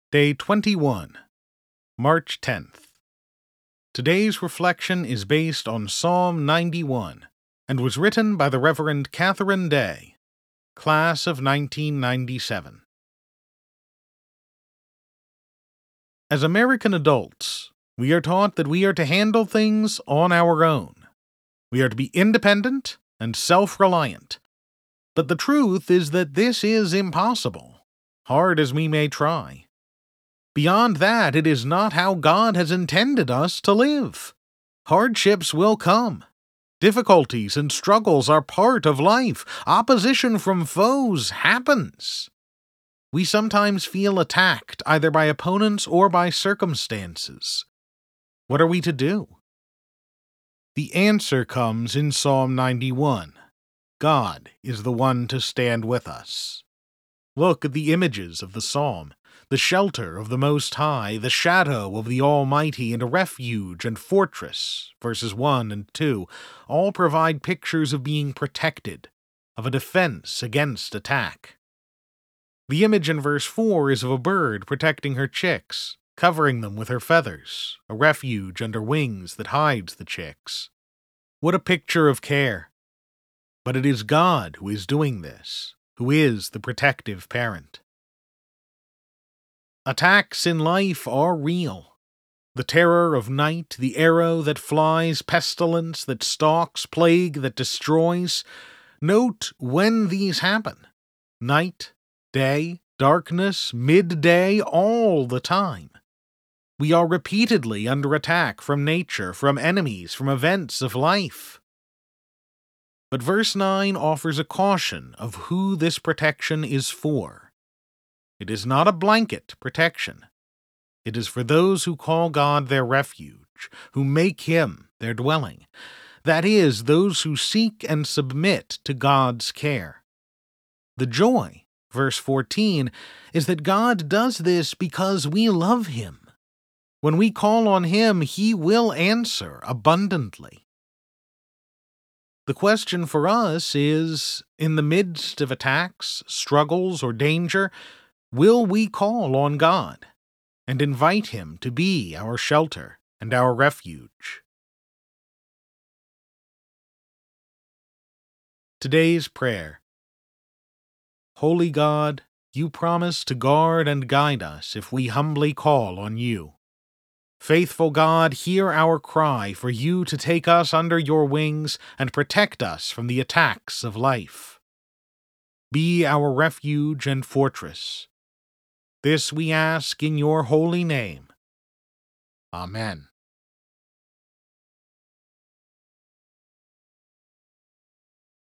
Day 21, March 10th. Today's reflection is based on Psalm 91 and was written by the Reverend Catherine Day, class of 1997. As American adults, we are taught that we are to handle things on our own. We are to be independent and self-reliant. But the truth is that this is impossible, hard as we may try. Beyond that, it is not how God has intended us to live. Hardships will come. Difficulties and struggles are part of life. Opposition from foes happens. We sometimes feel attacked either by opponents or by circumstances. What are we to do? The answer comes in Psalm 91. God is the one to stand with us. Look at the images of the psalm. The shelter of the Most High, the shadow of the Almighty, and a refuge and fortress, verses 1 and 2, all provide pictures of being protected, of a defense against attack. The image in verse 4 is of a bird protecting her chicks, covering them with her feathers, a refuge under wings that hides the chicks. What a picture of care! But it is God who is doing this, who is the protective parent. Attacks in life are real. The terror of night, the arrow that flies, pestilence that stalks, plague that destroys. Note when these happen. Night, day, darkness, midday, all the time. We are repeatedly under attack from nature, from enemies, from events of life. But verse 9 offers a caution of who this protection is for. It is not a blanket protection. It is for those who call God their refuge, who make Him their dwelling. That is, those who seek and submit to God's care. The joy, verse 14, is that God does this because we love Him. When we call on Him, He will answer abundantly. The question for us is, in the midst of attacks, struggles, or danger, will we call on God and invite Him to be our shelter and our refuge? Today's prayer. Holy God, You promise to guard and guide us if we humbly call on You. Faithful God, hear our cry for You to take us under Your wings and protect us from the attacks of life. Be our refuge and fortress. This we ask in Your holy name. Amen.